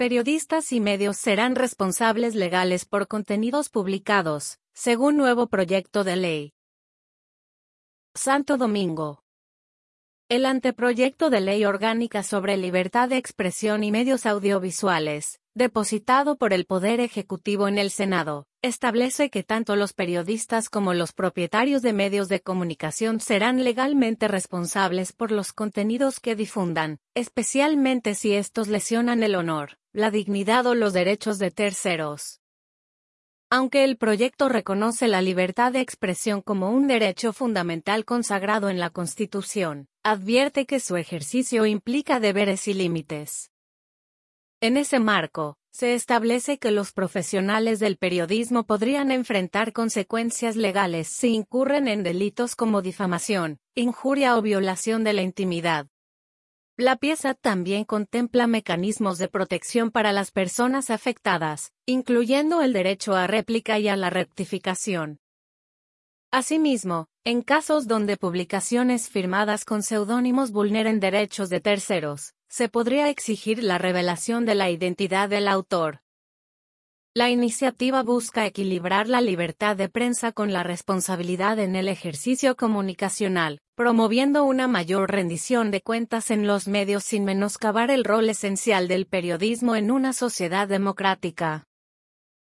periodistas y medios serán responsables legales por contenidos publicados, según nuevo proyecto de ley. Santo Domingo. El anteproyecto de ley orgánica sobre libertad de expresión y medios audiovisuales, depositado por el Poder Ejecutivo en el Senado, establece que tanto los periodistas como los propietarios de medios de comunicación serán legalmente responsables por los contenidos que difundan, especialmente si estos lesionan el honor, la dignidad o los derechos de terceros. Aunque el proyecto reconoce la libertad de expresión como un derecho fundamental consagrado en la Constitución, advierte que su ejercicio implica deberes y límites. En ese marco, se establece que los profesionales del periodismo podrían enfrentar consecuencias legales si incurren en delitos como difamación, injuria o violación de la intimidad. La pieza también contempla mecanismos de protección para las personas afectadas, incluyendo el derecho a réplica y a la rectificación. Asimismo, en casos donde publicaciones firmadas con seudónimos vulneren derechos de terceros, se podría exigir la revelación de la identidad del autor. La iniciativa busca equilibrar la libertad de prensa con la responsabilidad en el ejercicio comunicacional, promoviendo una mayor rendición de cuentas en los medios sin menoscabar el rol esencial del periodismo en una sociedad democrática.